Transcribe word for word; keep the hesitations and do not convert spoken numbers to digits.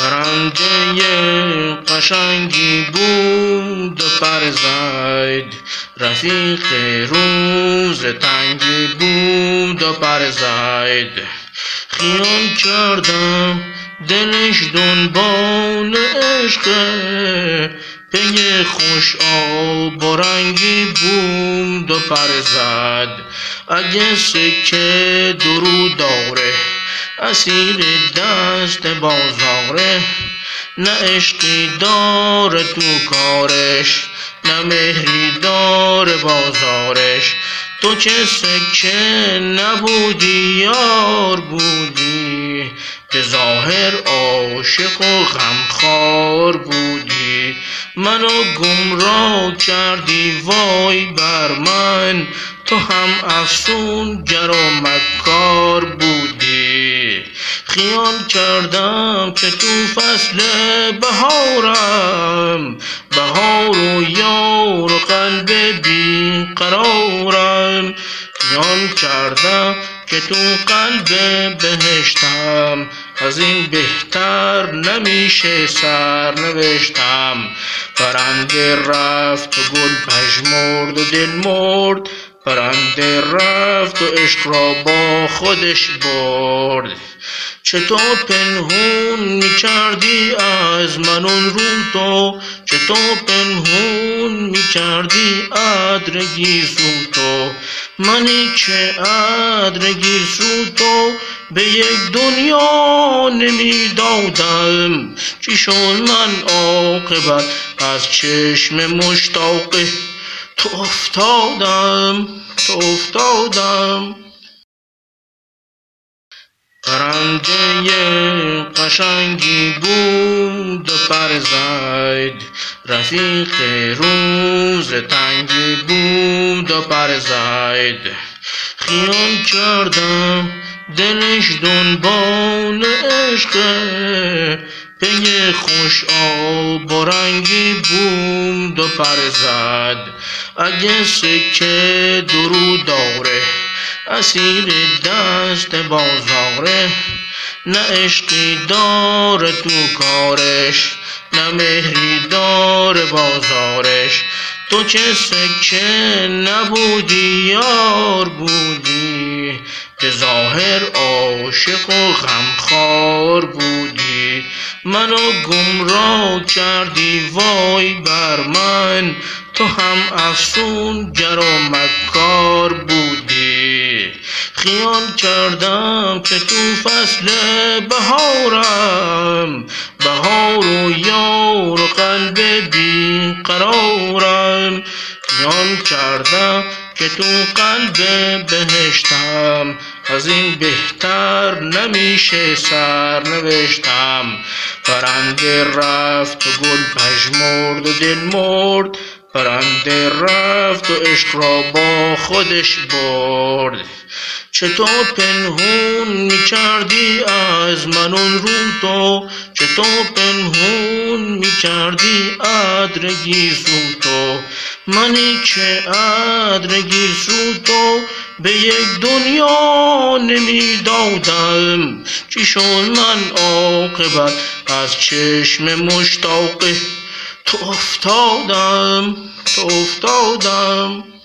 پرنده قشنگی بود و پر زید، رفیق روز تنگی بود و پر زید. خیال کردم دلش دنبال عشقه، پی خوش آب و رنگی بود و پر زد. اگه سکه درو داره اسیر دست بازاره، نه عشقی داره تو کارش نه مهری داره بازارش. تو که سکه نبودی یار بودی، به ظاهر عاشق و غمخوار بودی. منو گمراه کردی وای بر من، تو هم افسونگر و مکار بودی. خیال کردم که تو فصل بهارم، بهار و یار و قلب بی قرارم. خیال کردم که تو قلب بهشتم، از این بهتر نمیشه سر نوشتم. پرنده رفت و گل پژمرد و دل مرد، پرنده رفت و عشق را با خودش برد. چطور پنهون میکردی از من اون رو تو، چطور پنهون میکردی ادر گیسو تو. منی که ادر گیسو تو به یک دنیا نمیدادم. چی شد من عاقبت از چشم مشتاق تو افتادم، تو افتادم. پرنده قشنگی بود و پر زید، رفیق روز تنگی بود و پر زید. خیال کردم دلش دنبال عشقه، پی خوش آب و رنگی بود و پر زد. اگه سکه درو داره اسیر دست بازاره، نه عشقی داره تو کارش نه مهری داره بازارش. تو که سکه نبودی یار بودی، به ظاهر عاشق و غمخوار بودی. منو گمراه کردی وای بر من، تو هم افسونگر و مکار بودی. خیال کردم که تو فصل بهارم، بهار و یار و قلب بی قرارم. خیال کردم که تو قلب بهشتم، از این بهتر نمیشه سر نوشتم. پرنده رفت و گل پژمرد و دل مرد، پرنده رفت و عشق را با خودش برد. چطور پنهون میکردی از من اون رو تو، چطور پنهون میکردی ادر گیسو تو. منی که ادر گیسو تو به یک دنیا نمیدادم. چی شد من عاقبت از چشم مشتاق تو افتادم، تو افتادم.